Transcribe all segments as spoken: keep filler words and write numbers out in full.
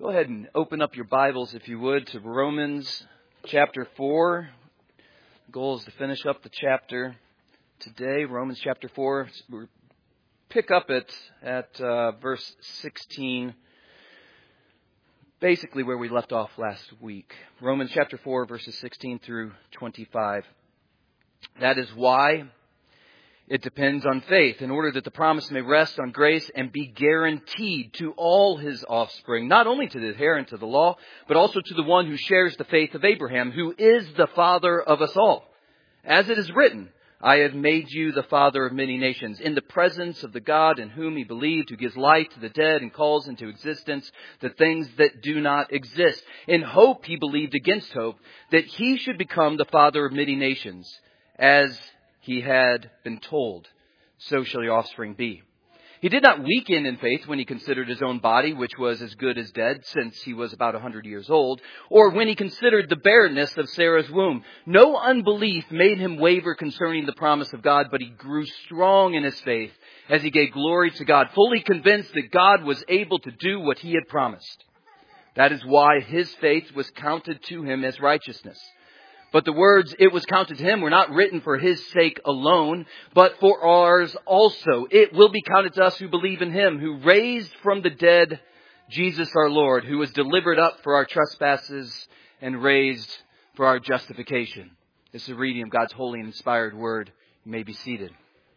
Go ahead and open up your Bibles, if you would, to Romans chapter four. The goal is to finish up the chapter today. Romans chapter four. We'll pick up it at uh, verse sixteen, basically where we left off last week. Romans chapter four, verses sixteen through twenty-five. That is why it depends on faith, in order that the promise may rest on grace and be guaranteed to all his offspring, not only to the adherent of the law, but also to the one who shares the faith of Abraham, who is the father of us all. As it is written, I have made you the father of many nations, in the presence of the God in whom he believed, who gives life to the dead and calls into existence the things that do not exist. In hope he believed against hope, that he should become the father of many nations, as he had been told, so shall your offspring be. He did not weaken in faith when he considered his own body, which was as good as dead, since he was about a hundred years old, or when he considered the barrenness of Sarah's womb. No unbelief made him waver concerning the promise of God, but he grew strong in his faith as he gave glory to God, fully convinced that God was able to do what he had promised. That is why his faith was counted to him as righteousness. But the words, it was counted to him, were not written for his sake alone, but for ours also. It will be counted to us who believe in him, who raised from the dead Jesus our Lord, who was delivered up for our trespasses and raised for our justification. This is a reading of God's holy and inspired word. You may be seated.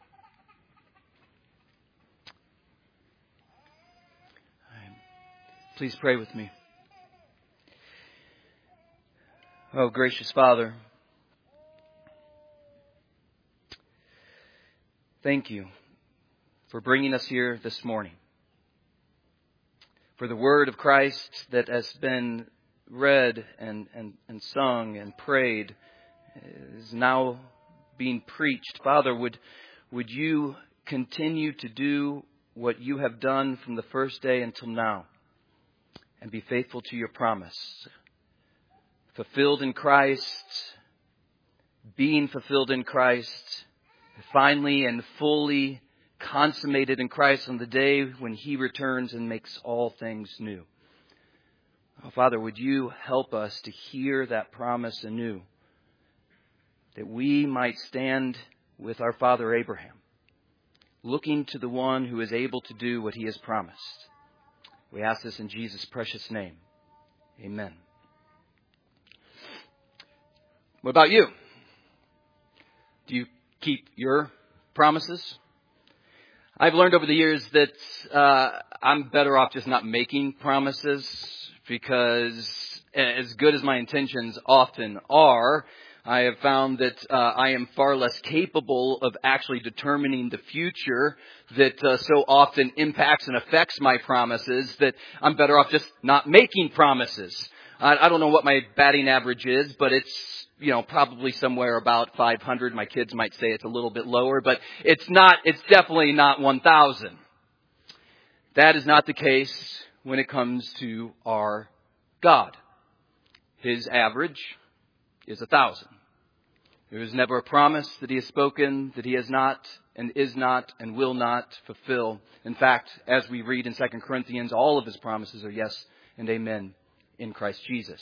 Please pray with me. Oh, gracious Father, thank you for bringing us here this morning. For the word of Christ that has been read and, and, and sung and prayed is now being preached. Father, would, would you continue to do what you have done from the first day until now and be faithful to your promise? Fulfilled in Christ, being fulfilled in Christ, finally and fully consummated in Christ on the day when he returns and makes all things new. Oh, Father, would you help us to hear that promise anew, that we might stand with our father Abraham, looking to the one who is able to do what he has promised. We ask this in Jesus' precious name. Amen. What about you? Do you keep your promises? I've learned over the years that uh, I'm better off just not making promises, because as good as my intentions often are, I have found that uh, I am far less capable of actually determining the future that uh, so often impacts and affects my promises, that I'm better off just not making promises. I, I don't know what my batting average is, but it's you know, probably somewhere about five hundred. My kids might say it's a little bit lower, but it's not, it's definitely not one thousand. That is not the case when it comes to our God. His average is a thousand. There is never a promise that he has spoken that he has not and is not and will not fulfill. In fact, as we read in Second Corinthians, all of his promises are yes and amen in Christ Jesus.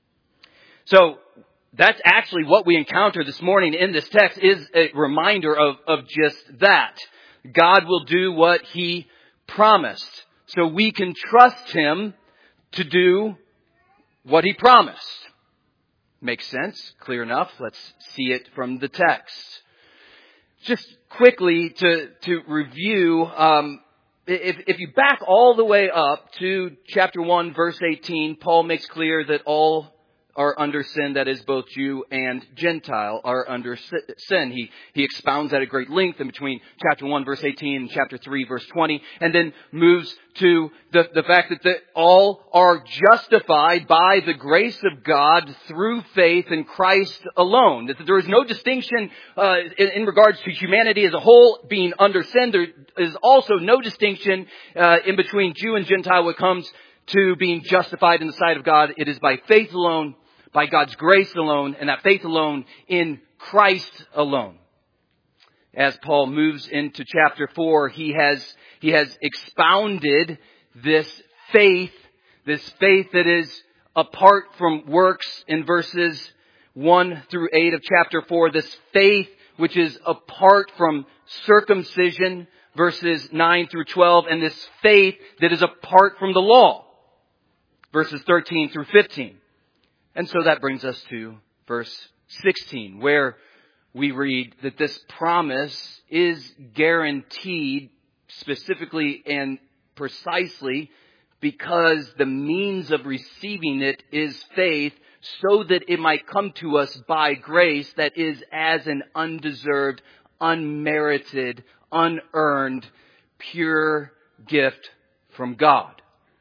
So, that's actually what we encounter this morning in this text, is a reminder of, of just that. God will do what he promised. So we can trust him to do what he promised. Makes sense? Clear enough? Let's see it from the text. Just quickly to, to review, um, if, if you back all the way up to chapter one, verse eighteen, Paul makes clear that all are under sin, that is both Jew and Gentile are under sin. He, he expounds at a great length in between chapter one verse eighteen and chapter three verse twenty, and then moves to the, the fact that the, all are justified by the grace of God through faith in Christ alone. That there is no distinction uh, in, in regards to humanity as a whole being under sin. There is also no distinction uh, in between Jew and Gentile when it comes to being justified in the sight of God. It is by faith alone, by God's grace alone, and that faith alone in Christ alone. As Paul moves into chapter four, he has, he has expounded this faith This faith that is apart from works in verses one through eight of chapter four. This faith which is apart from circumcision, verses nine through twelve. And this faith that is apart from the law, verses thirteen through fifteen. And so that brings us to verse sixteen, where we read that this promise is guaranteed specifically and precisely because the means of receiving it is faith, so that it might come to us by grace, that is as an undeserved, unmerited, unearned, pure gift from God.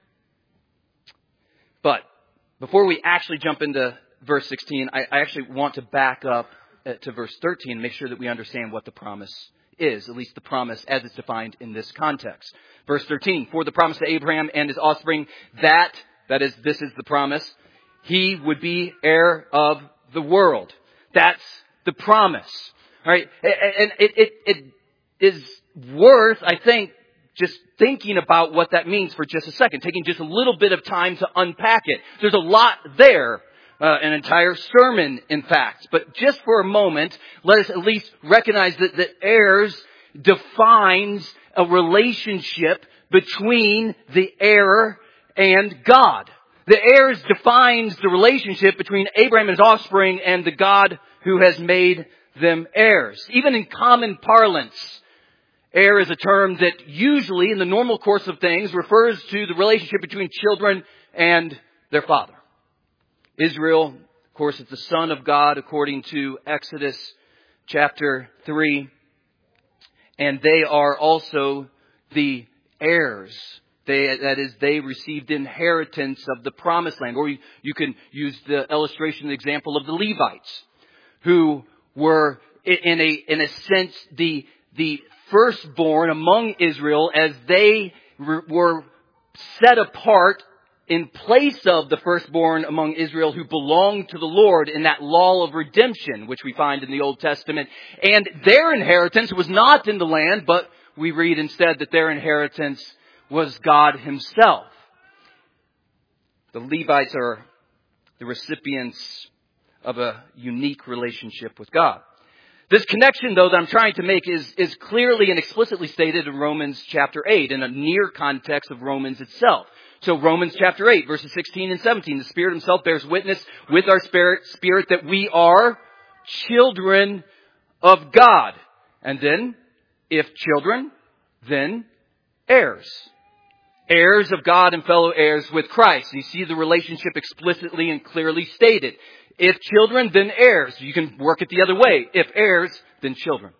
But before we actually jump into verse sixteen, I, I actually want to back up to verse thirteen and make sure that we understand what the promise is, at least the promise as it's defined in this context. Verse thirteen, for the promise to Abraham and his offspring, that, that is, this is the promise, he would be heir of the world. That's the promise. All right? And it, it, it is worth, I think, just thinking about what that means for just a second, taking just a little bit of time to unpack it. There's a lot there. Uh, an entire sermon, in fact. But just for a moment, let us at least recognize that, that heirs defines a relationship between the heir and God. The heirs defines the relationship between Abraham and his offspring and the God who has made them heirs. Even in common parlance, heir is a term that usually, in the normal course of things, refers to the relationship between children and their father. Israel, of course, is the son of God according to Exodus chapter three. And they are also the heirs. They, that is, they received inheritance of the promised land. Or you, you can use the illustration, the example of the Levites, who were, in a, in a sense, the, the firstborn among Israel as they were set apart in place of the firstborn among Israel who belonged to the Lord in that law of redemption, which we find in the Old Testament. And their inheritance was not in the land, but we read instead that their inheritance was God Himself. The Levites are the recipients of a unique relationship with God. This connection, though, that I'm trying to make is, is clearly and explicitly stated in Romans chapter eight, in a near context of Romans itself. So Romans chapter eight, verses sixteen and seventeen, the Spirit Himself bears witness with our spirit, spirit that we are children of God. And then, if children, then heirs. Heirs of God and fellow heirs with Christ. You see the relationship explicitly and clearly stated. If children, then heirs. You can work it the other way. If heirs, then children.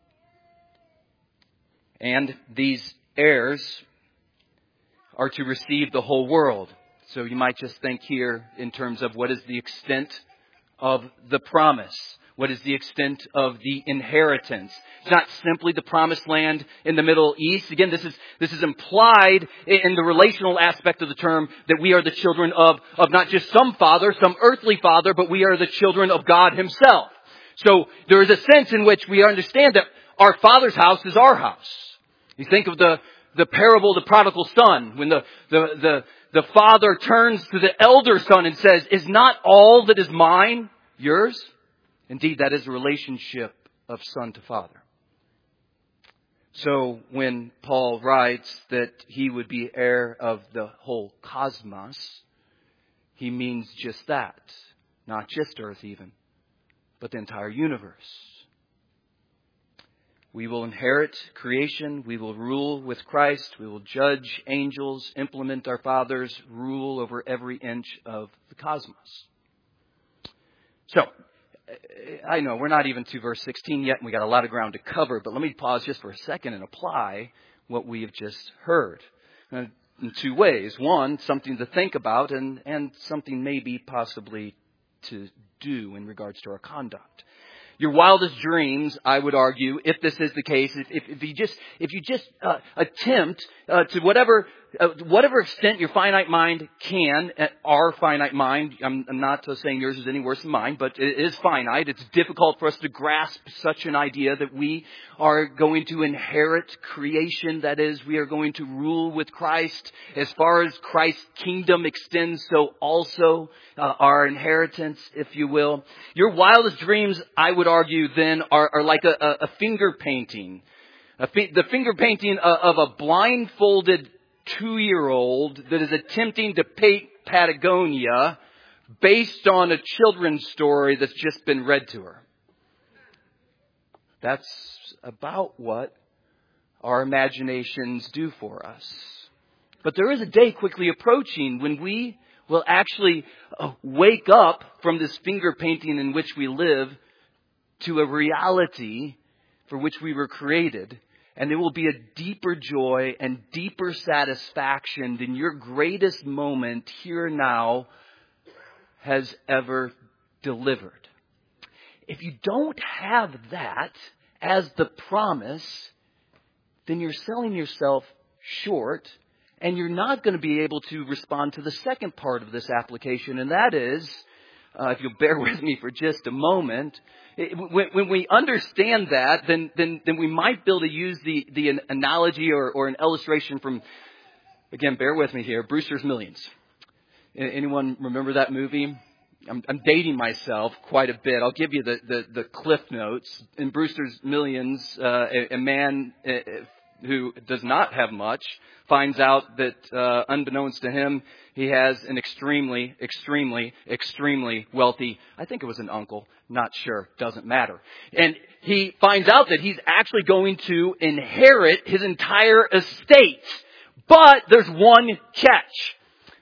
And these heirs are to receive the whole world. So you might just think here in terms of what is the extent of the promise. What is the extent of the inheritance? It's not simply the promised land in the Middle East. Again, this is this is implied in the relational aspect of the term that we are the children of, of not just some father, some earthly father, but we are the children of God Himself. So there is a sense in which we understand that our Father's house is our house. You think of the The parable of the prodigal son, when the, the, the, the father turns to the elder son and says, is not all that is mine yours? Indeed, that is a relationship of son to father. So when Paul writes that he would be heir of the whole cosmos, he means just that. Not just earth even, but the entire universe. We will inherit creation. We will rule with Christ. We will judge angels, implement our Father's rule over every inch of the cosmos. So, I know we're not even to verse sixteen yet, and we got a lot of ground to cover, but let me pause just for a second and apply what we have just heard in two ways. One, something to think about, and, and something maybe possibly to do in regards to our conduct. Your wildest dreams, I would argue, if this is the case, if, if, if you just if you just uh, attempt uh, to whatever uh, whatever extent your finite mind can, uh, our finite mind, I'm, I'm not uh, saying yours is any worse than mine, but it is finite. It's difficult for us to grasp such an idea that we are going to inherit creation. That is, we are going to rule with Christ. As far as Christ's kingdom extends, so also uh, our inheritance, if you will. Your wildest dreams, I would argue, then, are, are like a, a, a finger painting. A fi- the finger painting of, of a blindfolded two-year-old that is attempting to paint Patagonia based on a children's story that's just been read to her. That's about what our imaginations do for us. But there is a day quickly approaching when we will actually wake up from this finger painting in which we live to a reality for which we were created. And there will be a deeper joy and deeper satisfaction than your greatest moment here now has ever delivered. If you don't have that as the promise, then you're selling yourself short, and you're not going to be able to respond to the second part of this application, and that is, uh, if you'll bear with me for just a moment, it, when, when we understand that, then, then then we might be able to use the, the analogy or, or an illustration from, again, bear with me here, Brewster's Millions. Anyone remember that movie? I'm, I'm dating myself quite a bit. I'll give you the, the, the cliff notes. In Brewster's Millions, uh, a, a man uh, who does not have much finds out that, uh, unbeknownst to him, he has an extremely, extremely, extremely wealthy, I think it was an uncle, not sure, doesn't matter. And he finds out that he's actually going to inherit his entire estate. But there's one catch.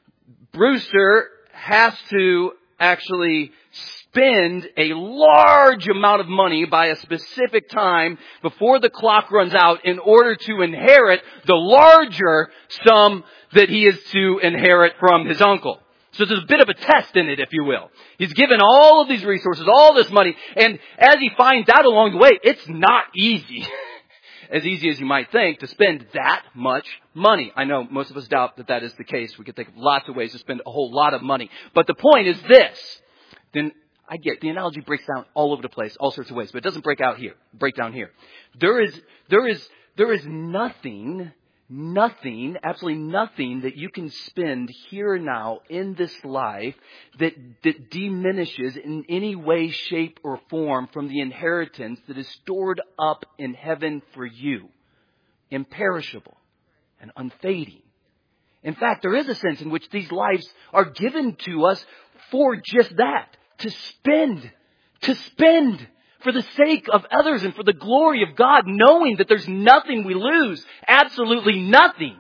Brewster has to actually spend a large amount of money by a specific time before the clock runs out in order to inherit the larger sum that he is to inherit from his uncle. So there's a bit of a test in it, if you will. He's given all of these resources, all this money, and as he finds out along the way, it's not easy. As easy as you might think, to spend that much money. I know most of us doubt that that is the case. We could think of lots of ways to spend a whole lot of money. But the point is this. Then I get the analogy breaks down all over the place, all sorts of ways, but it doesn't break out here, break down here. There is, there is, there is nothing, nothing, absolutely nothing that you can spend here and now in this life that, that diminishes in any way, shape, or form from the inheritance that is stored up in heaven for you. Imperishable and unfading. In fact, there is a sense in which these lives are given to us for just that. To spend. To spend. For the sake of others and for the glory of God, knowing that there's nothing we lose. Absolutely nothing.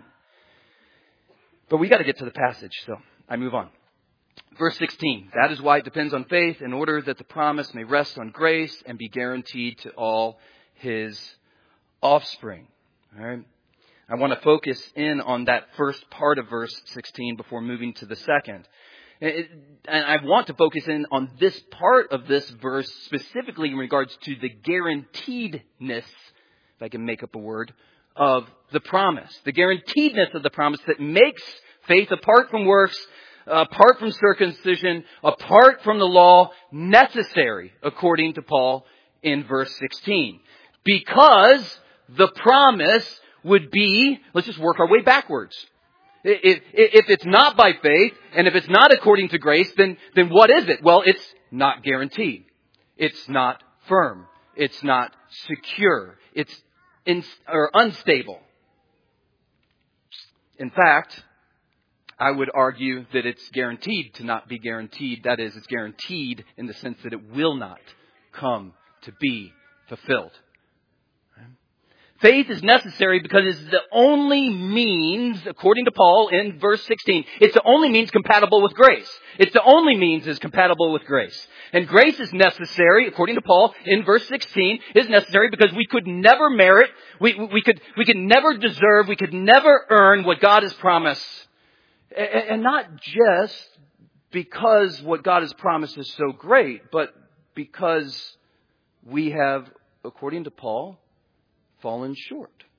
But we got to get to the passage, so I move on. Verse sixteen. That is why it depends on faith, in order that the promise may rest on grace and be guaranteed to all his offspring. All right. I want to focus in on that first part of verse sixteen before moving to the second. And I want to focus in on this part of this verse specifically in regards to the guaranteedness, if I can make up a word, of the promise. The guaranteedness of the promise that makes faith apart from works, apart from circumcision, apart from the law, necessary, according to Paul in verse sixteen. Because the promise would be, let's just work our way backwards. If, if it's not by faith, and if it's not according to grace, then, then what is it? Well, it's not guaranteed. It's not firm. It's not secure. It's in, or unstable. In fact, I would argue that it's guaranteed to not be guaranteed. That is, it's guaranteed in the sense that it will not come to be fulfilled. Faith is necessary because it's the only means, according to Paul in verse sixteen, it's the only means compatible with grace. It's the only means is compatible with grace. And grace is necessary, according to Paul in verse sixteen, is necessary because we could never merit, we, we could, we could never deserve, we could never earn what God has promised. And not just because what God has promised is so great, but because we have, according to Paul, fallen short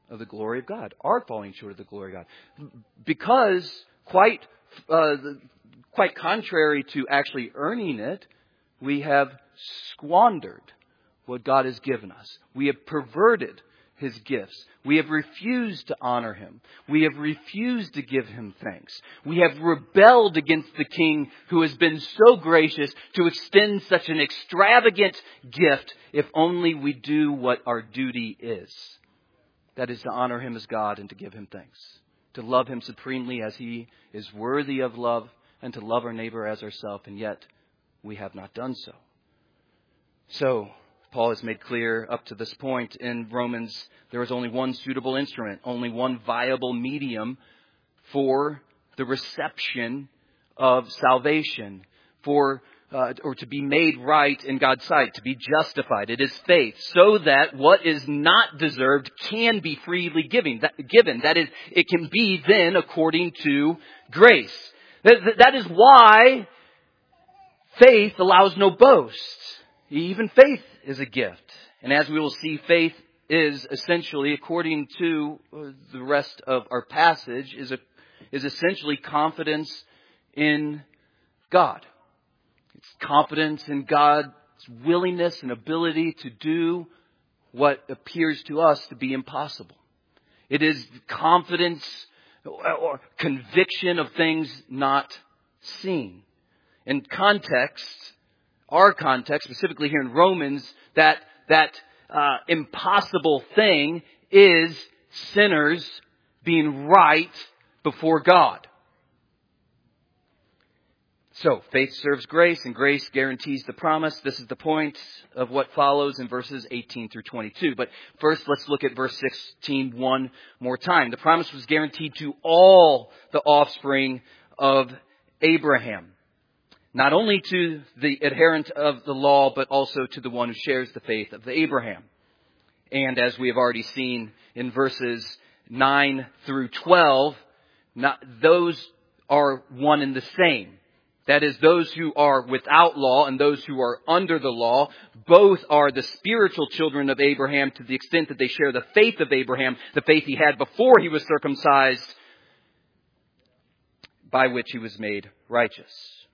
of the glory of God, are falling short of the glory of God. Because quite, uh, quite contrary to actually earning it, we have squandered what God has given us. We have perverted His gifts. We have refused to honor Him. We have refused to give Him thanks. We have rebelled against the King who has been so gracious to extend such an extravagant gift if only we do what our duty is. That is to honor Him as God and to give Him thanks. To love Him supremely as He is worthy of love and to love our neighbor as ourselves, and yet we have not done so. So, Paul has made clear up to this point in Romans, there is only one suitable instrument, only one viable medium for the reception of salvation, for uh, or to be made right in God's sight, to be justified. It is faith, so that what is not deserved can be freely given. That, given. That is, it can be then according to grace. That, that is why faith allows no boast. Even faith is a gift. And as we will see, faith is essentially, according to the rest of our passage, is a, is essentially confidence in God. It's confidence in God's willingness and ability to do what appears to us to be impossible. It is confidence or conviction of things not seen. In context, our context, specifically here in Romans, that that uh, impossible thing is sinners being right before God. So, faith serves grace, and grace guarantees the promise. This is the point of what follows in verses eighteen through twenty-two. But first, let's look at verse sixteen one more time. The promise was guaranteed to all the offspring of Abraham. Not only to the adherent of the law, but also to the one who shares the faith of Abraham. And as we have already seen in verses nine through twelve, not, those are one and the same. That is, those who are without law and those who are under the law, both are the spiritual children of Abraham to the extent that they share the faith of Abraham, the faith he had before he was circumcised, by which he was made righteous.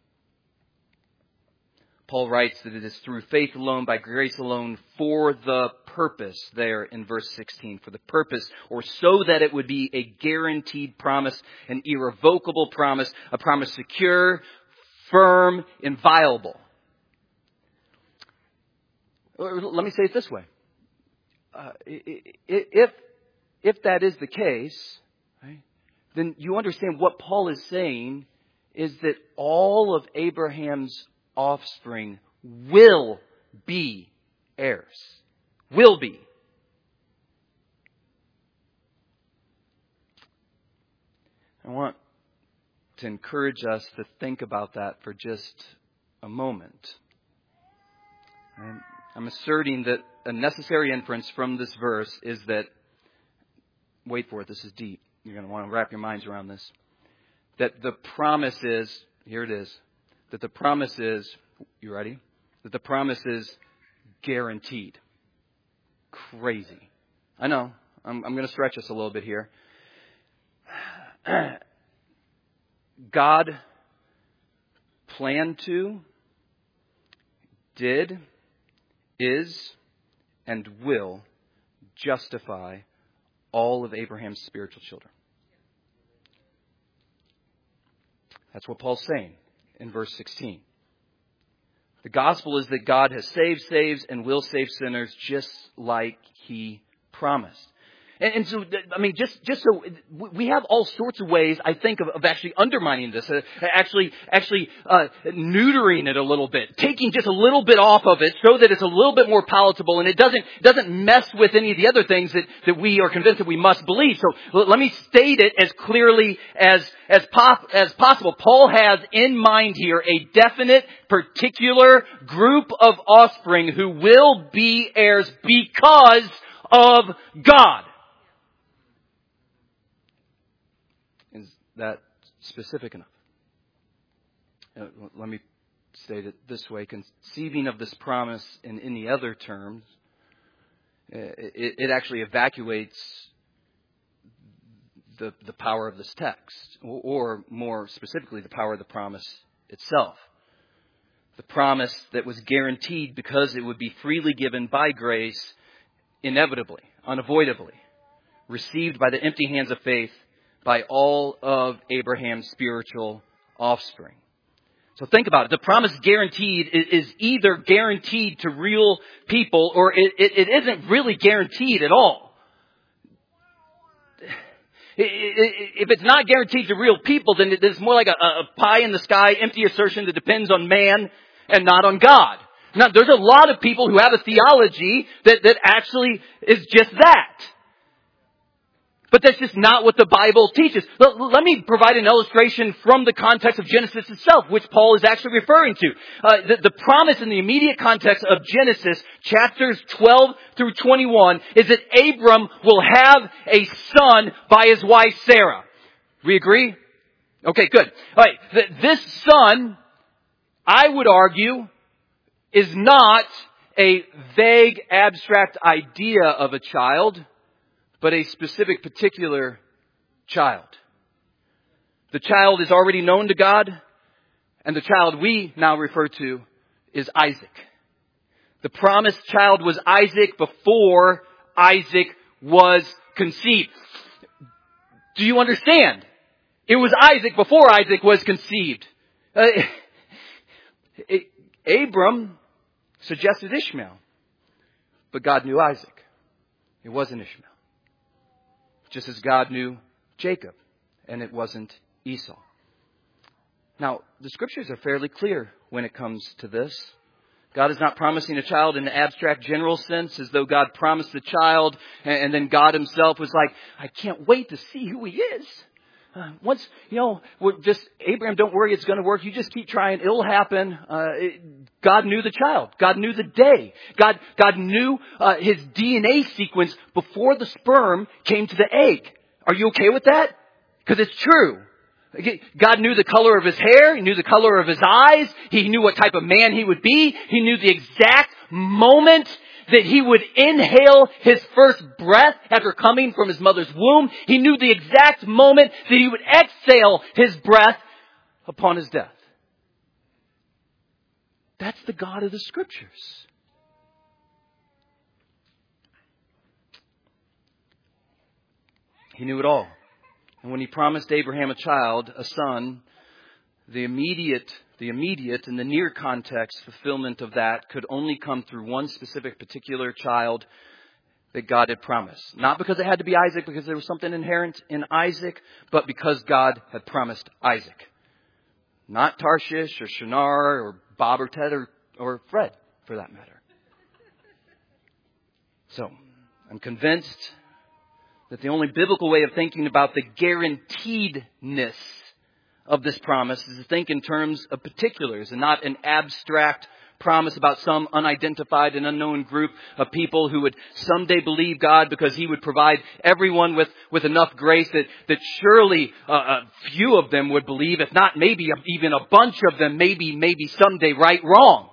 Paul writes that it is through faith alone, by grace alone, for the purpose, there in verse sixteen, for the purpose, or so that it would be a guaranteed promise, an irrevocable promise, a promise secure, firm, inviolable. Let me say it this way. Uh, if, if that is the case, right, then you understand what Paul is saying is that all of Abraham's offspring will be heirs. Will be. I want to encourage us to think about that for just a moment. I'm, I'm asserting that a necessary inference from this verse is that, wait for it, this is deep. You're going to want to wrap your minds around this. That the promise is, here it is, that the promise is, you ready? That the promise is guaranteed. Crazy. I know. I'm, I'm going to stretch us a little bit here. God planned to, did, is, and will justify all of Abraham's spiritual children. That's what Paul's saying in verse sixteen. The gospel is that God has saved, saves, and will save sinners just like He promised. And, and so, I mean, just, just so, we have all sorts of ways, I think, of, of actually undermining this, uh, actually, actually, uh, neutering it a little bit, taking just a little bit off of it so that it's a little bit more palatable and it doesn't, doesn't mess with any of the other things that, that we are convinced that we must believe. So let me state it as clearly as, as, pos- as possible. Paul has in mind here a definite, particular group of offspring who will be heirs because of God. Is that specific enough? Uh, let me state it this way. Conceiving of this promise in any other terms, it, it actually evacuates the, the power of this text, or, or more specifically, the power of the promise itself. The promise that was guaranteed because it would be freely given by grace, inevitably, unavoidably, received by the empty hands of faith by all of Abraham's spiritual offspring. So think about it. The promise guaranteed is either guaranteed to real people or it, it, it isn't really guaranteed at all. If it's not guaranteed to real people, then it's more like a, a pie in the sky, empty assertion that depends on man and not on God. Now, there's a lot of people who have a theology that, that actually is just that. But that's just not what the Bible teaches. Let, let me provide an illustration from the context of Genesis itself, which Paul is actually referring to. Uh, the, the promise in the immediate context of Genesis, chapters twelve through twenty-one, is that Abram will have a son by his wife Sarah. We agree? Okay, good. All right, th- this son, I would argue, is not a vague, abstract idea of a child, but a specific, particular child. The child is already known to God, and the child we now refer to is Isaac. The promised child was Isaac before Isaac was conceived. Do you understand? It was Isaac before Isaac was conceived. Uh, Abram suggested Ishmael, but God knew Isaac. It wasn't Ishmael. Just as God knew Jacob, and it wasn't Esau. Now, the scriptures are fairly clear when it comes to this. God is not promising a child in an abstract general sense, as though God promised the child, and then God himself was like, I can't wait to see who he is. Uh, once, you know, we're just, Abraham, don't worry, it's going to work. You just keep trying. It'll happen. Uh, it, God knew the child. God knew the day. God, God knew uh, his D N A sequence before the sperm came to the egg. Are you okay with that? Because it's true. God knew the color of his hair. He knew the color of his eyes. He knew what type of man he would be. He knew the exact moment that he would inhale his first breath after coming from his mother's womb. He knew the exact moment that he would exhale his breath upon his death. That's the God of the Scriptures. He knew it all. And when he promised Abraham a child, a son, the immediate The immediate and the near context fulfillment of that could only come through one specific particular child that God had promised. Not because it had to be Isaac, because there was something inherent in Isaac, but because God had promised Isaac. Not Tarshish or Shinar or Bob or Ted or, or Fred, for that matter. So, I'm convinced that the only biblical way of thinking about the guaranteedness of this promise is to think in terms of particulars and not an abstract promise about some unidentified and unknown group of people who would someday believe God because he would provide everyone with, with enough grace that, that surely uh, a few of them would believe, if not maybe even a bunch of them, maybe, maybe someday right wrong.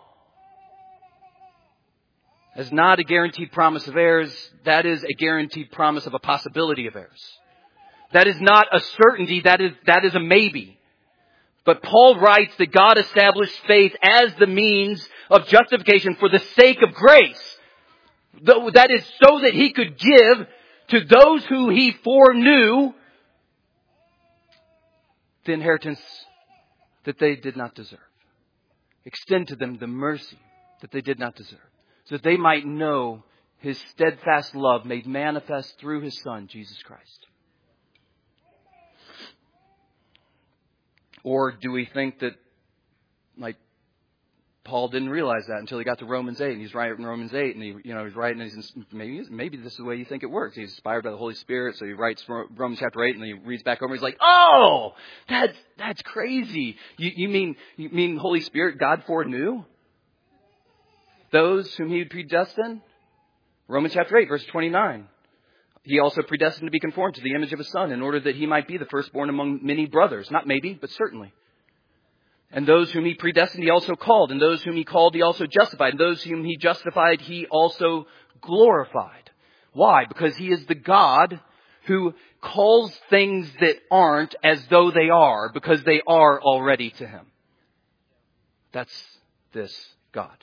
That's not a guaranteed promise of heirs. That is a guaranteed promise of a possibility of heirs. That is not a certainty. That is, that is a maybe. But Paul writes that God established faith as the means of justification for the sake of grace. That is so that he could give to those who he foreknew the inheritance that they did not deserve. Extend to them the mercy that they did not deserve, so that they might know his steadfast love made manifest through his Son, Jesus Christ. Or do we think that, like, Paul didn't realize that until he got to Romans eight, and he's writing Romans eight, and he, you know, he's writing, and he's, maybe, maybe this is the way you think it works. He's inspired by the Holy Spirit, so he writes Romans chapter eight, and he reads back over, and he's like, oh, that's, that's crazy. You, you mean, you mean Holy Spirit, God foreknew those whom he predestined? Romans chapter eight, verse twenty-nine. He also predestined to be conformed to the image of his Son in order that he might be the firstborn among many brothers. Not maybe, but certainly. And those whom he predestined, he also called. And those whom he called, he also justified. And those whom he justified, he also glorified. Why? Because he is the God who calls things that aren't as though they are because they are already to Him. That's this God.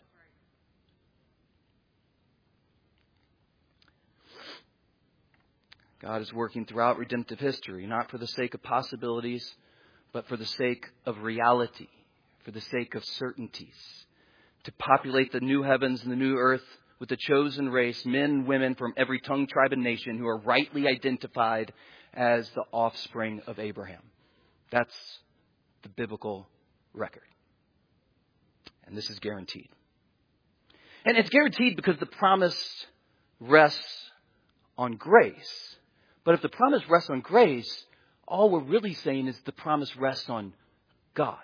God is working throughout redemptive history, not for the sake of possibilities, but for the sake of reality, for the sake of certainties, to populate the new heavens and the new earth with a chosen race, men and women from every tongue, tribe, and nation who are rightly identified as the offspring of Abraham. That's the biblical record. And this is guaranteed. And it's guaranteed because the promise rests on grace. But if the promise rests on grace, all we're really saying is the promise rests on God.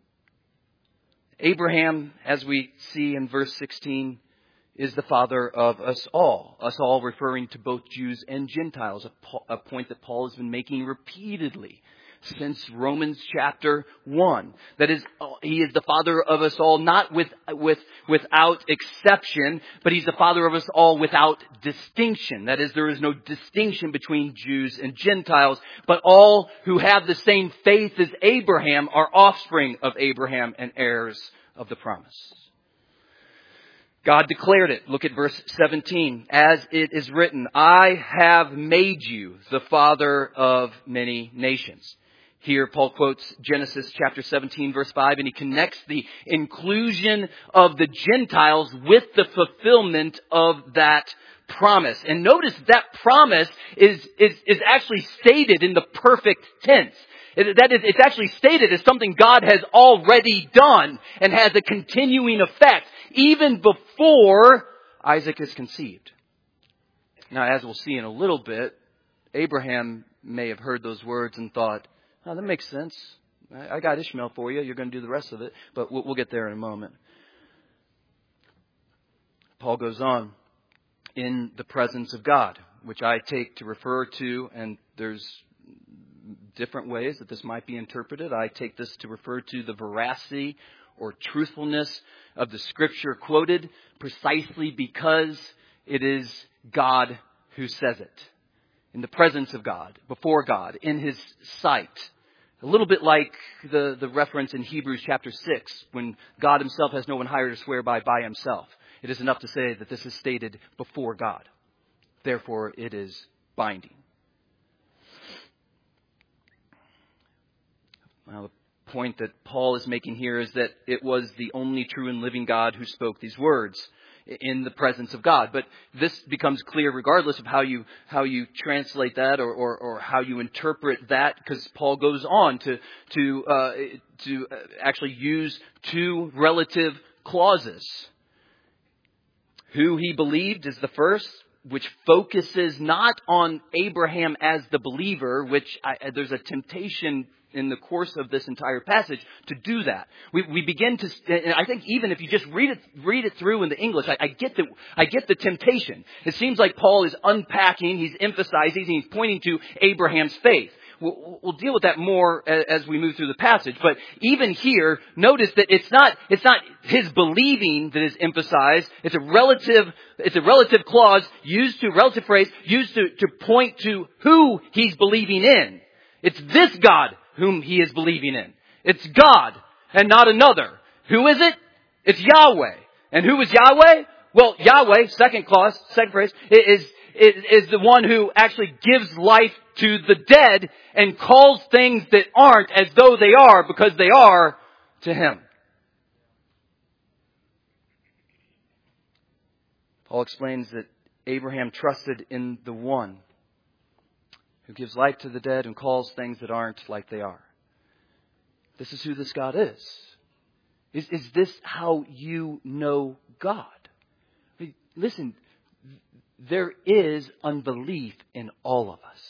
Abraham, as we see in verse sixteen, is the father of us all. Us all referring to both Jews and Gentiles, a, a point that Paul has been making repeatedly since Romans chapter one. That is, He is the father of us all, not with, with, without exception, but He's the father of us all without distinction. That is, there is no distinction between Jews and Gentiles, but all who have the same faith as Abraham are offspring of Abraham and heirs of the promise. God declared it. Look at verse seventeen. As it is written, I have made you the father of many nations. Here Paul quotes Genesis chapter seventeen verse five, and he connects the inclusion of the Gentiles with the fulfillment of that promise. And notice that promise is, is, is actually stated in the perfect tense. That is, it's actually stated as something God has already done and has a continuing effect even before Isaac is conceived. Now, as we'll see in a little bit, Abraham may have heard those words and thought, oh, that makes sense. I got Ishmael for you. You're going to do the rest of it. But we'll get there in a moment. Paul goes on, in the presence of God, which I take to refer to, and there's different ways that this might be interpreted. I take this to refer to the veracity or truthfulness of the scripture quoted precisely because it is God who says it. In the presence of God, before God, in His sight. A little bit like the, the reference in Hebrews chapter six, when God Himself has no one higher to swear by by Himself. It is enough to say that this is stated before God. Therefore, it is binding. Now, the point that Paul is making here is that it was the only true and living God who spoke these words in the presence of God. But this becomes clear regardless of how you how you translate that or, or, or how you interpret that, because Paul goes on to to uh, to actually use two relative clauses. Who he believed is the first, which focuses not on Abraham as the believer, which I, there's a temptation in the course of this entire passage to do that. We, we begin to, and I think even if you just read it, read it through in the English, I, I get the, I get the temptation. It seems like Paul is unpacking, he's emphasizing, he's pointing to Abraham's faith. We'll, we'll deal with that more as we move through the passage. But even here, notice that it's not, it's not his believing that is emphasized. It's a relative, it's a relative clause used to, relative phrase used to, to point to who he's believing in. It's this God whom he is believing in. It's God and not another. Who is it? It's Yahweh. And who is Yahweh? Well, Yahweh, second clause, second phrase, is, is, is the one who actually gives life to the dead and calls things that aren't as though they are because they are to Him. Paul explains that Abraham trusted in the one who gives life to the dead and calls things that aren't like they are. This is who this God is. Is, is this how you know God? I mean, listen, there is unbelief in all of us.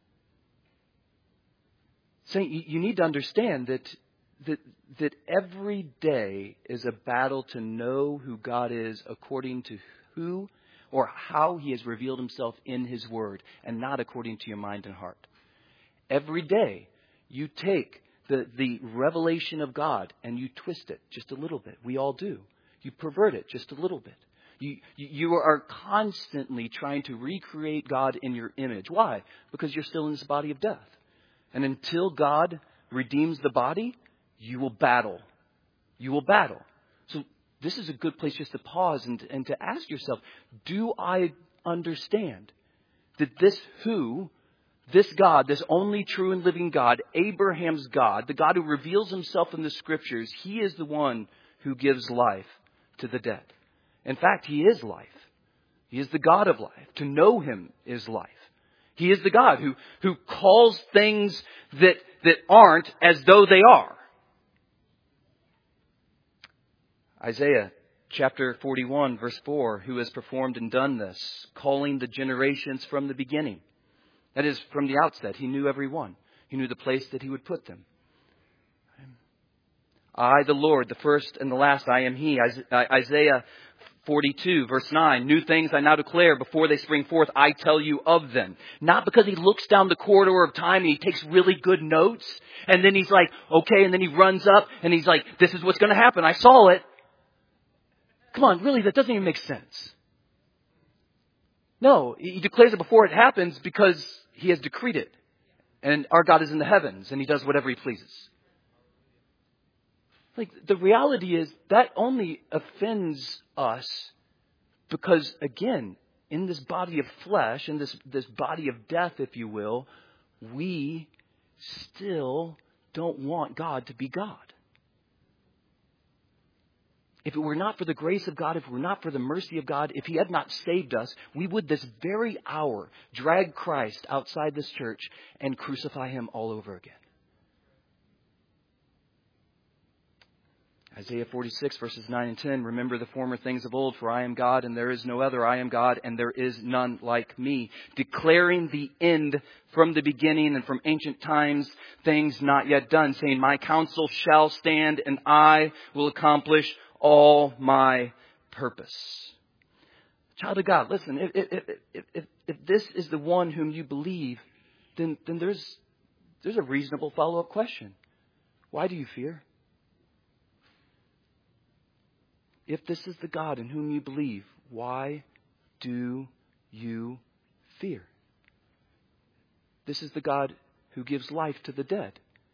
Saint, you, you need to understand that, that, that every day is a battle to know who God is according to who or how He has revealed Himself in His Word, and not according to your mind and heart. Every day, you take the, the revelation of God and you twist it just a little bit. We all do. You pervert it just a little bit. You, you are constantly trying to recreate God in your image. Why? Because you're still in this body of death. And until God redeems the body, you will battle. You will battle. So this is a good place just to pause and, and to ask yourself, do I understand that this who, this God, this only true and living God, Abraham's God, the God who reveals himself in the scriptures, he is the one who gives life to the dead. In fact, he is life. He is the God of life. To know him is life. He is the God who, who calls things that, that aren't as though they are. Isaiah chapter forty-one, verse four, who has performed and done this, calling the generations from the beginning. That is, from the outset, he knew every one. He knew the place that he would put them. I, the Lord, the first and the last, I am he. Isaiah forty-two, verse nine, new things I now declare before they spring forth, I tell you of them. Not because he looks down the corridor of time and he takes really good notes. And then he's like, okay, and then he runs up and he's like, this is what's going to happen. I saw it. Come on, really, that doesn't even make sense. No, he declares it before it happens because he has decreed it. And our God is in the heavens and he does whatever he pleases. Like, the reality is that only offends us because, again, in this body of flesh, in this, this body of death, if you will, we still don't want God to be God. If it were not for the grace of God, if it were not for the mercy of God, if he had not saved us, we would this very hour drag Christ outside this church and crucify him all over again. Isaiah forty-six, verses nine and ten, remember the former things of old, for I am God and there is no other. I am God and there is none like me. Declaring the end from the beginning and from ancient times, things not yet done, saying, my counsel shall stand and I will accomplish all my purpose. Child of God, listen, if, if, if, if, if this is the one whom you believe, then, then there's, there's a reasonable follow-up question. Why do you fear? If this is the God in whom you believe, why do you fear? This is the God who gives life to the dead.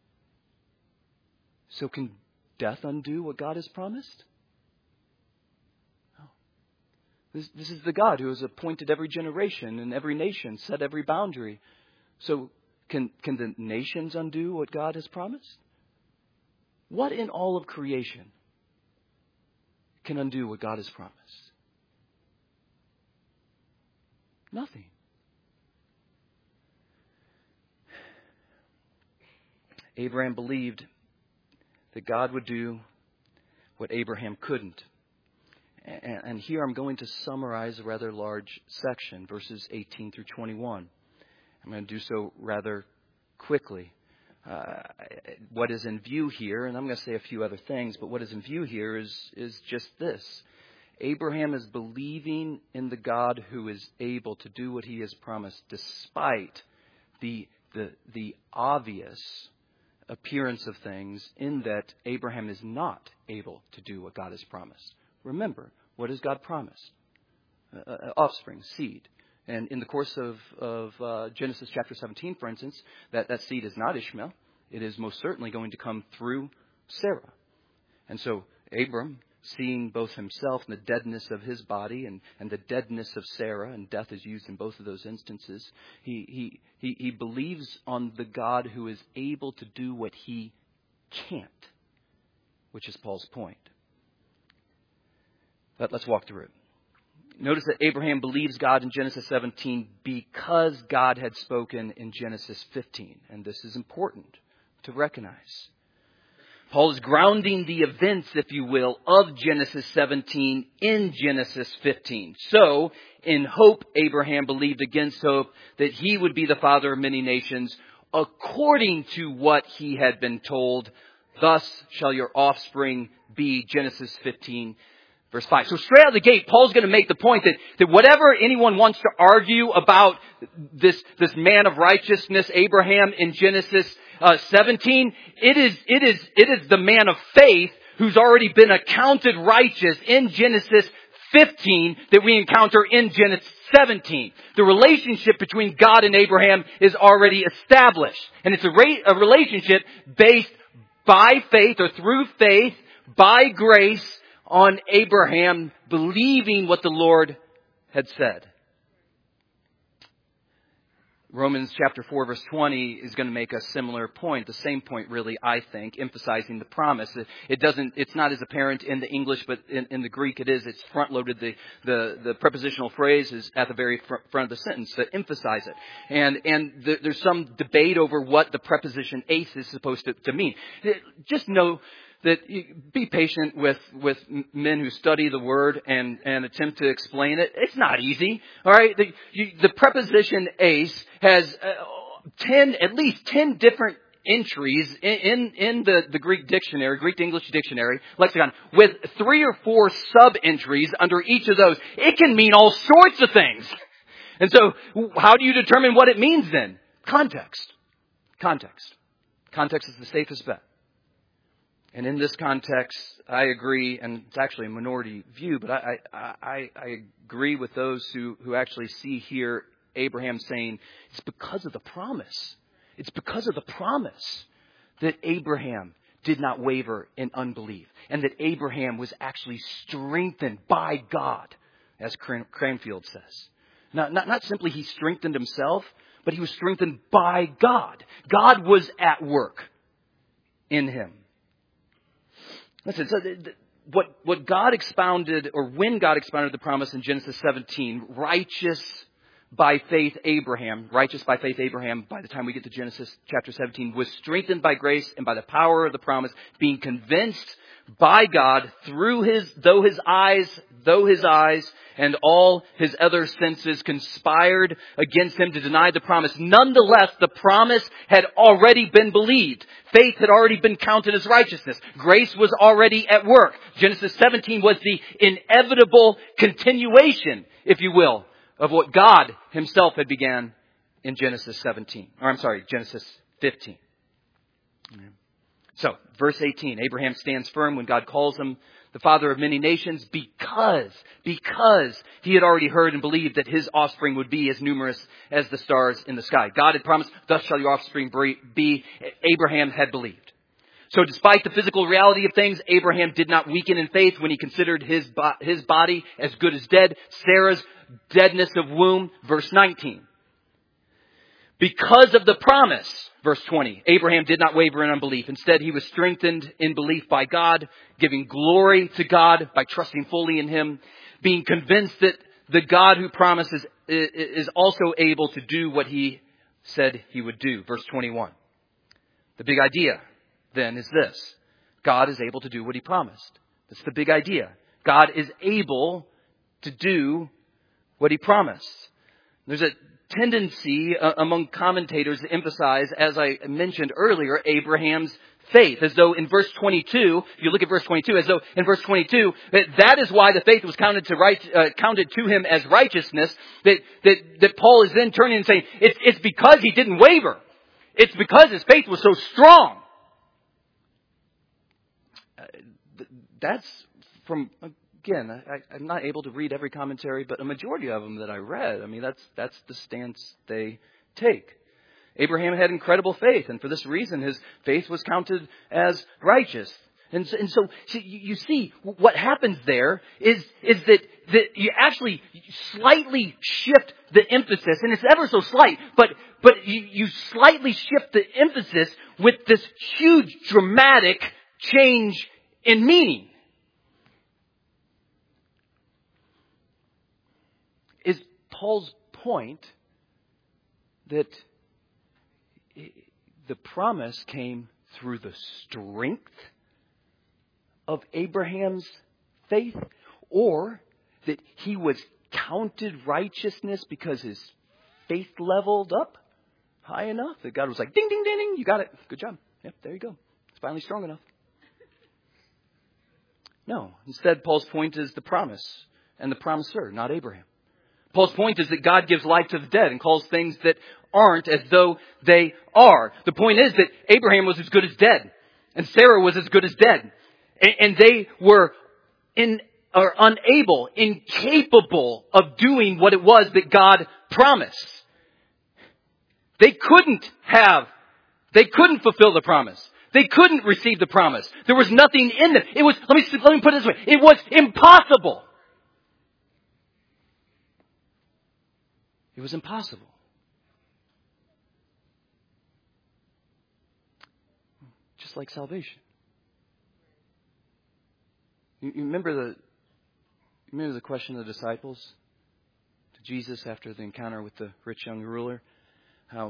So can death undo what God has promised? No. This, this is the God who has appointed every generation and every nation, set every boundary. So can, can the nations undo what God has promised? What in all of creation can undo what God has promised? Nothing. Abraham believed that God would do what Abraham couldn't. And here I'm going to summarize a rather large section, verses eighteen through twenty-one. I'm going to do so rather quickly. Uh, what is in view here, and I'm going to say a few other things, but what is in view here is, is just this. Abraham is believing in the God who is able to do what he has promised, despite the, the, the obvious appearance of things in that Abraham is not able to do what God has promised. Remember, what has God promised? Uh, uh, offspring, seed. And in the course of, of uh, Genesis chapter seventeen, for instance, that, that seed is not Ishmael. It is most certainly going to come through Sarah. And so Abram, seeing both himself and the deadness of his body and, and the deadness of Sarah, and death is used in both of those instances, he, he, he, he believes on the God who is able to do what he can't, which is Paul's point. But let's walk through it. Notice that Abraham believes God in Genesis seventeen because God had spoken in Genesis fifteen. And this is important to recognize. Paul is grounding the events, if you will, of Genesis seventeen in Genesis fifteen. So, in hope, Abraham believed against hope that he would be the father of many nations according to what he had been told. Thus shall your offspring be. Genesis fifteen. Verse five. So straight out of the gate, Paul's going to make the point that, that whatever anyone wants to argue about this, this man of righteousness, Abraham, in Genesis uh, seventeen, it is, it is, it is the man of faith who's already been accounted righteous in Genesis fifteen that we encounter in Genesis seventeen. The relationship between God and Abraham is already established. And it's a, ra- a relationship based by faith or through faith, by grace, on Abraham believing what the Lord had said. Romans chapter four verse twenty is going to make a similar point, the same point really, I think, emphasizing the promise. It, it doesn't, it's not as apparent in the English, but in, in the Greek it is. It's front-loaded. The, the, the prepositional phrase is at the very fr- front of the sentence to emphasize it. And, and the, there's some debate over what the preposition ace is supposed to, to mean. Just know that you be patient with, with men who study the word and, and attempt to explain it. It's not easy. All right. The, you, the preposition ace has uh, ten, at least ten different entries in, in, in the, the Greek dictionary, Greek to English dictionary, lexicon, with three or four sub-entries under each of those. It can mean all sorts of things. And so how do you determine what it means then? Context. Context. Context is the safest bet. And in this context, I agree, and it's actually a minority view, but I, I, I, I agree with those who, who actually see here Abraham saying, it's because of the promise. It's because of the promise that Abraham did not waver in unbelief, and that Abraham was actually strengthened by God, as Cranfield says. Not, not, not simply he strengthened himself, but he was strengthened by God. God was at work in him. Listen, so the, the, what, what God expounded, or when God expounded the promise in Genesis seventeen, righteous by faith Abraham, righteous by faith Abraham, by the time we get to Genesis chapter seventeen, was strengthened by grace and by the power of the promise, being convinced by God through his, though his eyes, though his eyes and all his other senses conspired against him to deny the promise. Nonetheless, the promise had already been believed. Faith had already been counted as righteousness. Grace was already at work. Genesis seventeen was the inevitable continuation, if you will, of what God himself had began in Genesis seventeen. Or I'm sorry, Genesis fifteen. So, verse eighteen, Abraham stands firm when God calls him the father of many nations because, because he had already heard and believed that his offspring would be as numerous as the stars in the sky. God had promised, thus shall your offspring be. Abraham had believed. So despite the physical reality of things, Abraham did not weaken in faith when he considered his, bo- his body as good as dead. Sarah's deadness of womb, verse nineteen. Because of the promise, verse twenty, Abraham did not waver in unbelief. Instead, he was strengthened in belief by God, giving glory to God by trusting fully in him, being convinced that the God who promises is also able to do what he said he would do. Verse twenty-one. The big idea then is this. God is able to do what he promised. That's the big idea. God is able to do what he promised. There's a tendency uh, among commentators to emphasize, as I mentioned earlier, Abraham's faith. As though in verse twenty-two, if you look at verse twenty-two, as though in verse twenty-two, that, that is why the faith was counted to right, uh, counted to him as righteousness, that, that, that Paul is then turning and saying, it's, it's because he didn't waver. It's because his faith was so strong. Uh, that's from... Again, I, I'm not able to read every commentary, but a majority of them that I read, I mean, that's that's the stance they take. Abraham had incredible faith, and for this reason, his faith was counted as righteous. And, and so, so you see, what happens there is is that, that you actually slightly shift the emphasis, and it's ever so slight, but but you, you slightly shift the emphasis with this huge, dramatic change in meaning. Is Paul's point that the promise came through the strength of Abraham's faith, or that he was counted righteousness because his faith leveled up high enough that God was like, ding, ding, ding, ding, you got it. Good job. Yep, there you go. It's finally strong enough. No. Instead, Paul's point is the promise and the promiser, not Abraham. Paul's point is that God gives life to the dead and calls things that aren't as though they are. The point is that Abraham was as good as dead, and Sarah was as good as dead. And they were in are unable, incapable of doing what it was that God promised. They couldn't have, they couldn't fulfill the promise. They couldn't receive the promise. There was nothing in them. It was, let me, let me put it this way. It was impossible. It was impossible. Just like salvation. You, you remember the, you remember the question of the disciples to Jesus after the encounter with the rich young ruler? How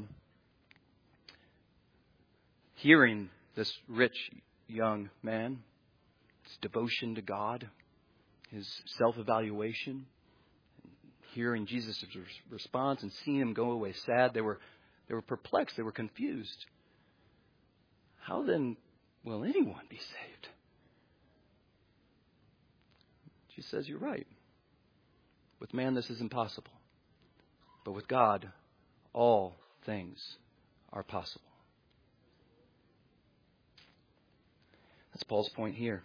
hearing this rich young man, his devotion to God, his self-evaluation, hearing Jesus' response and seeing him go away sad, they were they were perplexed, they were confused. How then will anyone be saved? She says, you're right. With man this is impossible. But with God, all things are possible. That's Paul's point here.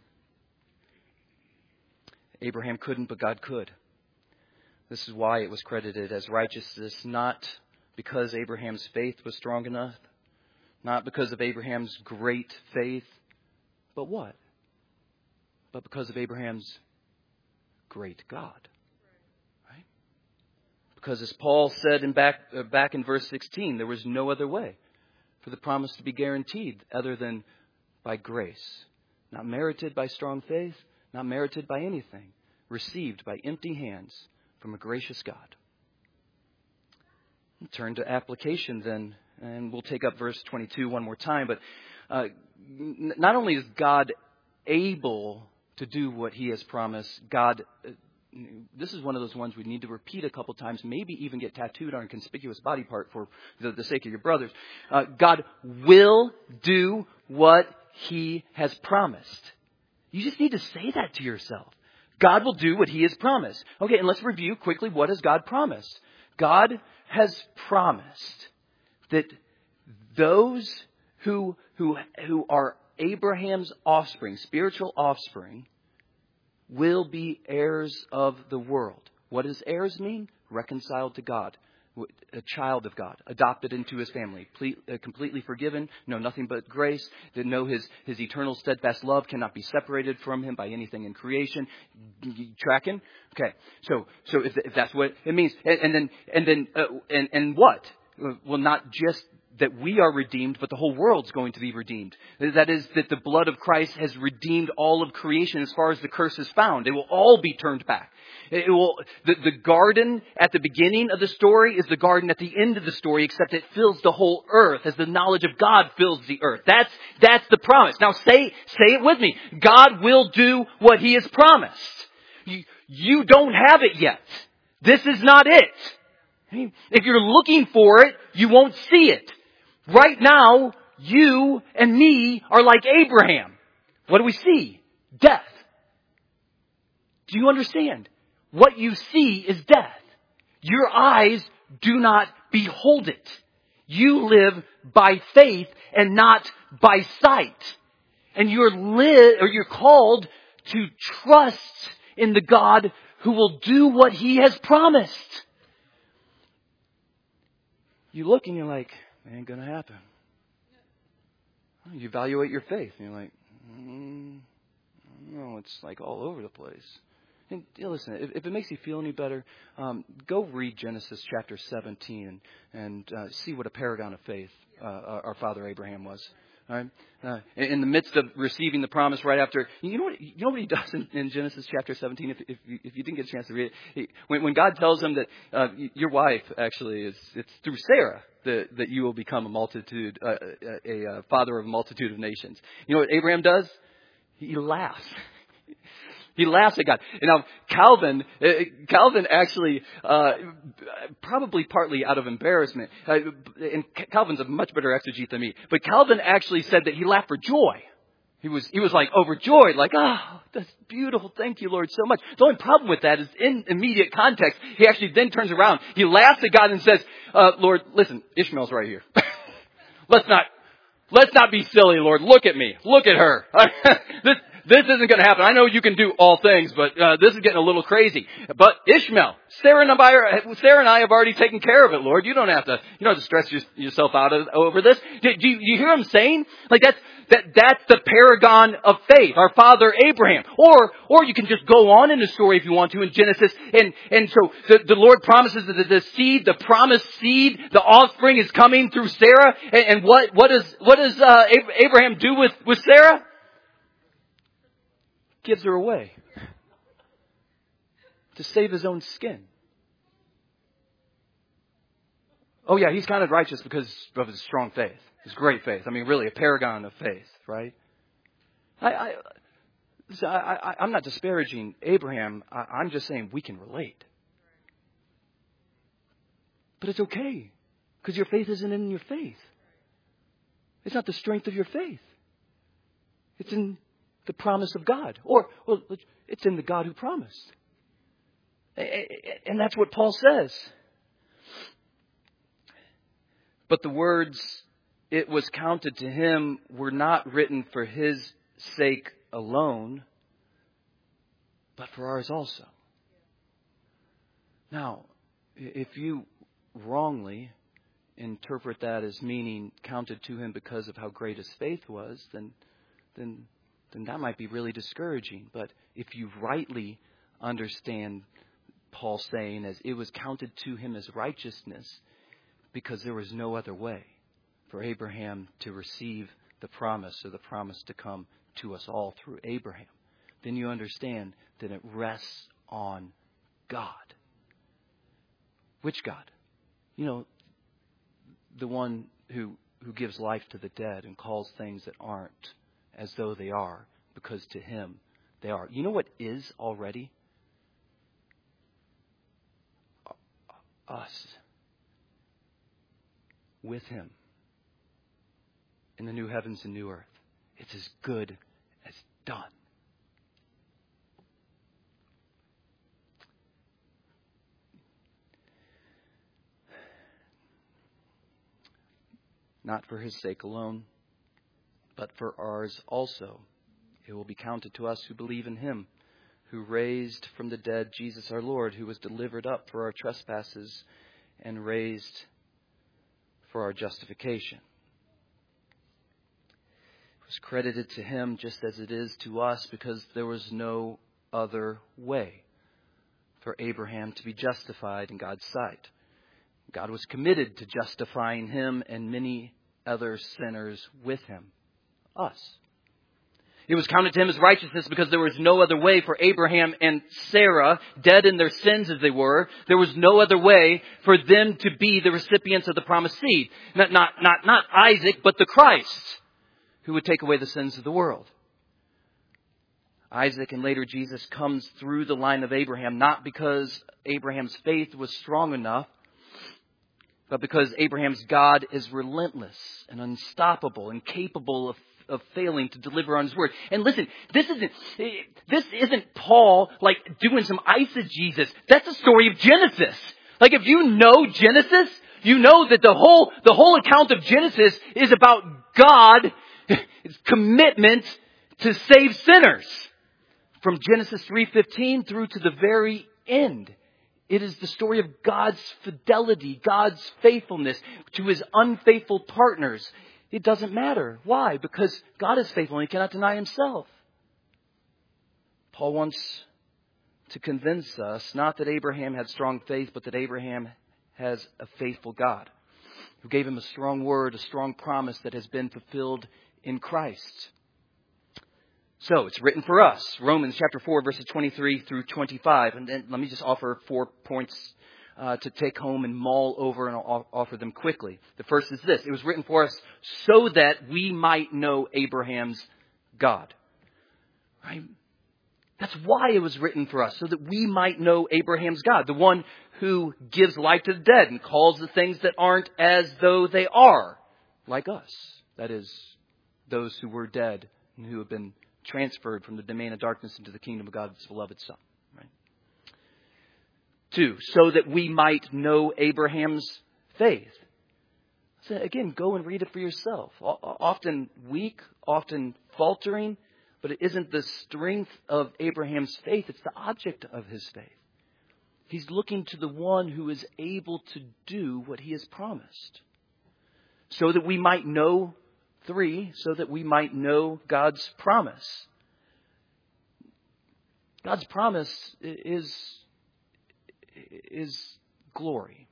Abraham couldn't, but God could. This is why it was credited as righteousness, not because Abraham's faith was strong enough, not because of Abraham's great faith, but what? But because of Abraham's great God. Right? Because as Paul said in back, uh, back in verse sixteen, there was no other way for the promise to be guaranteed other than by grace. Not merited by strong faith, not merited by anything, received by empty hands from a gracious God. We'll turn to application then, and we'll take up verse twenty-two one more time. But uh, n- not only is God able to do what He has promised, God, uh, this is one of those ones we need to repeat a couple times, maybe even get tattooed on a conspicuous body part for the, the sake of your brothers. Uh, God will do what He has promised. You just need to say that to yourself. God will do what He has promised. Okay, and let's review quickly, what has God promised? God has promised that those who, who, who are Abraham's offspring, spiritual offspring, will be heirs of the world. What does heirs mean? Reconciled to God. A child of God, adopted into His family, completely forgiven, know nothing but grace, that know His, His eternal steadfast love cannot be separated from Him by anything in creation. Tracking? Okay, so so if, if that's what it means, and, and then and then uh, and and what? Well, not just that we are redeemed, but the whole world's going to be redeemed. That is, that the blood of Christ has redeemed all of creation as far as the curse is found. It will all be turned back. It will, the, the garden at the beginning of the story is the garden at the end of the story, except it fills the whole earth as the knowledge of God fills the earth. That's, that's the promise. Now say, say it with me. God will do what He has promised. You, you don't have it yet. This is not it. If you're looking for it, you won't see it. Right now, you and me are like Abraham. What do we see? Death. Do you understand? What you see is death. Your eyes do not behold it. You live by faith and not by sight. And you're li- or you're called to trust in the God who will do what He has promised. You look and you're like, it ain't going to happen. You evaluate your faith and you're like, mm, I don't know, it's like all over the place. And you know, listen, if, if it makes you feel any better, um, go read Genesis chapter seventeen and, and uh, see what a paragon of faith uh, our father Abraham was. All right? Uh, in the midst of receiving the promise right after, you know what, you know what he does in, in Genesis chapter seventeen, if, if, you, if you didn't get a chance to read it, he, when, when God tells him that uh, your wife actually is, it's through Sarah that, that you will become a multitude, uh, a, a, a father of a multitude of nations. You know what Abraham does? He laughs. He laughs at God. And now Calvin, uh, Calvin actually, uh, probably partly out of embarrassment, uh, and Calvin's a much better exegete than me, but Calvin actually said that he laughed for joy. He was, he was like overjoyed, like, oh, that's beautiful. Thank you, Lord, so much. The only problem with that is in immediate context, he actually then turns around. He laughs at God and says, uh, Lord, listen, Ishmael's right here. let's not, let's not be silly, Lord. Look at me. Look at her. this, this isn't going to happen. I know you can do all things, but uh, this is getting a little crazy. But Ishmael, Sarah and I, are, Sarah and I have already taken care of it, Lord. You don't have to, you don't have to stress your, yourself out of, over this. Do, do you, you hear him saying? Like that's that that's the paragon of faith, our father Abraham. Or or you can just go on in the story if you want to in Genesis, and and so the, the Lord promises that the seed, the promised seed, the offspring is coming through Sarah. And, and what what does what does uh, Abraham do with with Sarah? Gives her away to save his own skin. Oh yeah, he's counted righteous because of his strong faith. His great faith. I mean, really, a paragon of faith, right? I, I, I, I I'm not disparaging Abraham. I, I'm just saying we can relate. But it's okay, because your faith isn't in your faith. It's not the strength of your faith. It's in the promise of God. Or, well, it's in the God who promised. And that's what Paul says. But the words, "it was counted to him," were not written for his sake alone, but for ours also. Now, if you wrongly interpret that as meaning counted to him because of how great his faith was, then then then that might be really discouraging. But if you rightly understand Paul saying as it was counted to him as righteousness because there was no other way for Abraham to receive the promise, or the promise to come to us all through Abraham, then you understand that it rests on God. Which God? You know, the one who, who gives life to the dead and calls things that aren't as though they are, because to him they are. You know what is already? Us. With him. In the new heavens and new earth. It's as good as done. Not for his sake alone, but for ours also. It will be counted to us who believe in him, who raised from the dead Jesus our Lord, who was delivered up for our trespasses and raised for our justification. It was credited to him just as it is to us, because there was no other way for Abraham to be justified in God's sight. God was committed to justifying him and many other sinners with him, us. It was counted to him as righteousness because there was no other way for Abraham and Sarah, dead in their sins as they were. There was no other way for them to be the recipients of the promised seed. Not, not, not, not Isaac, but the Christ, who would take away the sins of the world. Isaac and later Jesus comes through the line of Abraham, not because Abraham's faith was strong enough, but because Abraham's God is relentless and unstoppable and capable of of failing to deliver on his word. And listen, this isn't this isn't Paul like doing some eisegesis. That's the story of Genesis. Like if you know Genesis, you know that the whole the whole account of Genesis is about God's commitment to save sinners. From Genesis three fifteen through to the very end. It is the story of God's fidelity, God's faithfulness to his unfaithful partners. It doesn't matter. Why? Because God is faithful and he cannot deny himself. Paul wants to convince us not that Abraham had strong faith, but that Abraham has a faithful God who gave him a strong word, a strong promise that has been fulfilled in Christ. So it's written for us. Romans chapter four, verses twenty-three through twenty-five. And then let me just offer four points uh, to take home and mull over, and I'll offer them quickly. The first is this. It was written for us so that we might know Abraham's God. Right? That's why it was written for us, so that we might know Abraham's God, the one who gives life to the dead and calls the things that aren't as though they are, like us. That is, those who were dead and who have been transferred from the domain of darkness into the kingdom of God's beloved Son. Right? Two, so that we might know Abraham's faith. So again, go and read it for yourself. Often weak, often faltering, But it isn't the strength of Abraham's faith. It's the object of his faith. He's looking to the one who is able to do what he has promised. So that we might know, three, so that we might know God's promise. God's promise is, is glory.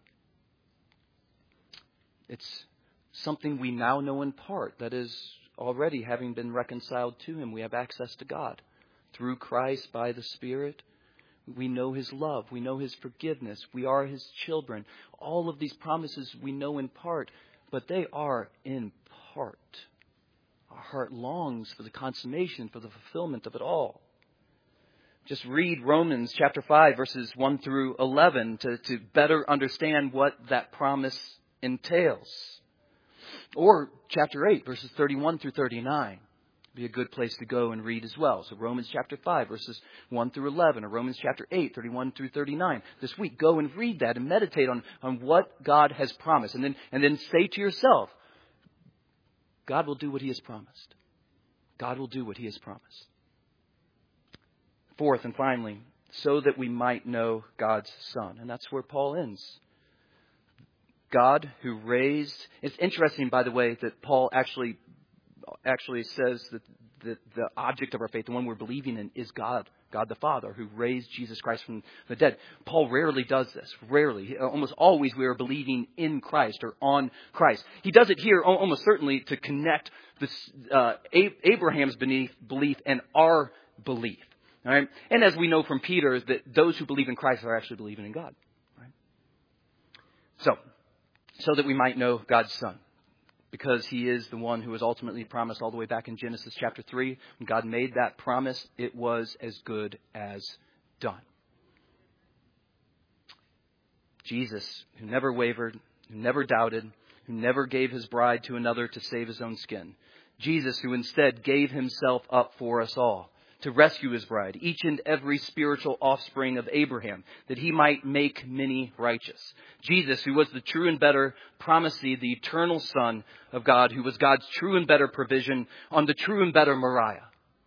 It's something we now know in part. That is, already having been reconciled to him, we have access to God. Through Christ, by the Spirit, we know his love. We know his forgiveness. We are his children. All of these promises we know in part, but they are in part. Our heart longs for the consummation, for the fulfillment of it all. Just read Romans chapter five, verses one through eleven to, to better understand what that promise entails. Or chapter eight, verses thirty-one through thirty-nine. Be a good place to go and read as well. So Romans chapter five, verses one through eleven, or Romans chapter eight, thirty-one through thirty-nine. This week, go and read that and meditate on, on what God has promised. And then, and then say to yourself, God will do what he has promised. God will do what he has promised. Fourth and finally, so that we might know God's Son. And that's where Paul ends. God who raised... It's interesting, by the way, that Paul actually actually says that the, the object of our faith, the one we're believing in, is God, God the Father, who raised Jesus Christ from the dead. Paul rarely does this. Rarely. Almost always we are believing in Christ or on Christ. He does it here almost certainly to connect this, uh, Abraham's belief and our belief. All right? And as we know from Peter, that those who believe in Christ are actually believing in God. Right? So, so that we might know God's Son. Because he is the one who was ultimately promised all the way back in Genesis chapter three. When God made that promise, it was as good as done. Jesus, who never wavered, who never doubted, who never gave his bride to another to save his own skin. Jesus, who instead gave himself up for us all, to rescue his bride, each and every spiritual offspring of Abraham, that he might make many righteous. Jesus, who was the true and better promisee, the eternal Son of God, who was God's true and better provision on the true and better Messiah,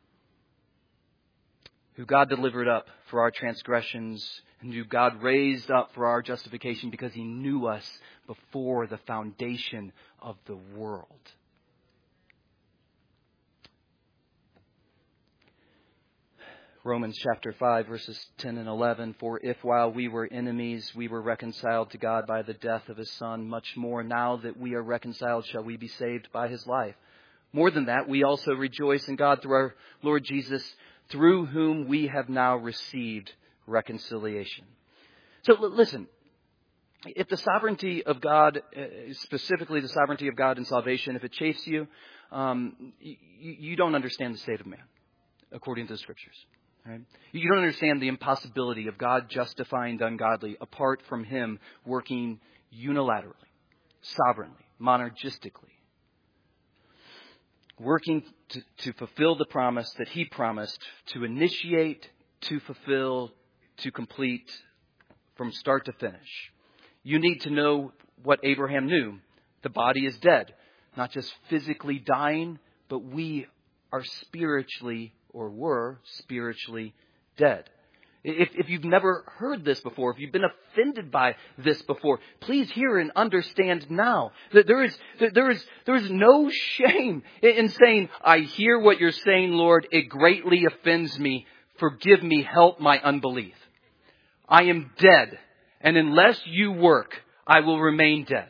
who God delivered up for our transgressions, and who God raised up for our justification because he knew us before the foundation of the world. Romans chapter five, verses ten and eleven. For if while we were enemies, we were reconciled to God by the death of his Son, much more now that we are reconciled shall we be saved by his life. More than that, we also rejoice in God through our Lord Jesus, through whom we have now received reconciliation. So listen, if the sovereignty of God, specifically the sovereignty of God in salvation, if it chafes you, um, you, you don't understand the state of man, according to the Scriptures. Right? You don't understand the impossibility of God justifying the ungodly apart from him working unilaterally, sovereignly, monergistically. Working to, to fulfill the promise that he promised, to initiate, to fulfill, to complete from start to finish. You need to know what Abraham knew. The body is dead. Not just physically dying, but we are spiritually or were spiritually dead. If, if you've never heard this before, if you've been offended by this before, please hear and understand now that there is, that there is, there is no shame in saying, I hear what you're saying, Lord. It greatly offends me. Forgive me. Help my unbelief. I am dead. And unless you work, I will remain dead.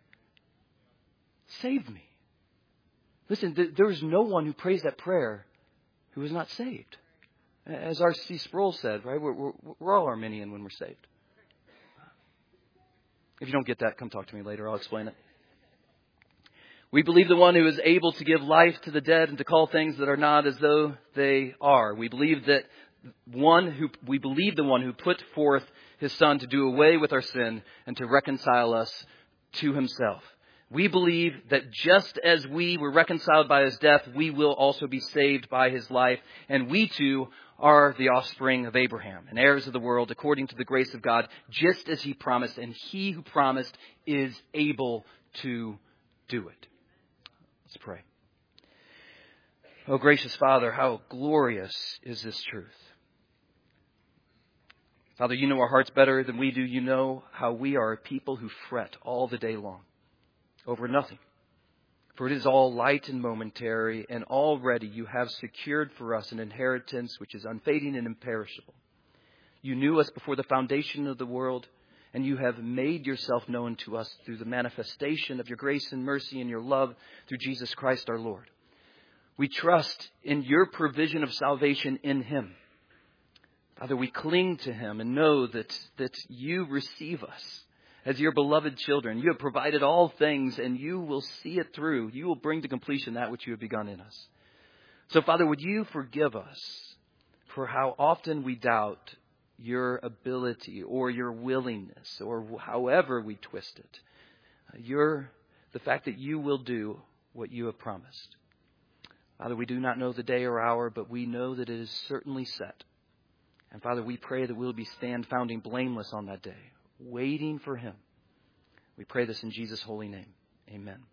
Save me. Listen, there is no one who prays that prayer who is not saved. As R C Sproul said, right? We're, we're, we're all Arminian when we're saved. If you don't get that, come talk to me later. I'll explain it. We believe the one who is able to give life to the dead and to call things that are not as though they are. We believe that one who, we believe the one who put forth his Son to do away with our sin and to reconcile us to himself. We believe that just as we were reconciled by his death, we will also be saved by his life. And we too are the offspring of Abraham and heirs of the world according to the grace of God, just as he promised. And he who promised is able to do it. Let's pray. Oh, gracious Father, how glorious is this truth. Father, you know our hearts better than we do. You know how we are a people who fret all the day long over nothing. For it is all light and momentary, and already you have secured for us an inheritance which is unfading and imperishable. You knew us before the foundation of the world, and you have made yourself known to us through the manifestation of your grace and mercy and your love through Jesus Christ our Lord. We trust in your provision of salvation in him. Father, we cling to him and know that, that you receive us as your beloved children. You have provided all things, and you will see it through. You will bring to completion that which you have begun in us. So, Father, would you forgive us for how often we doubt your ability or your willingness, or however we twist it. Your, the fact that you will do what you have promised. Father, we do not know the day or hour, but we know that it is certainly set. And Father, we pray that we'll be stand founding blameless on that day, waiting for him. We pray this in Jesus' holy name. Amen.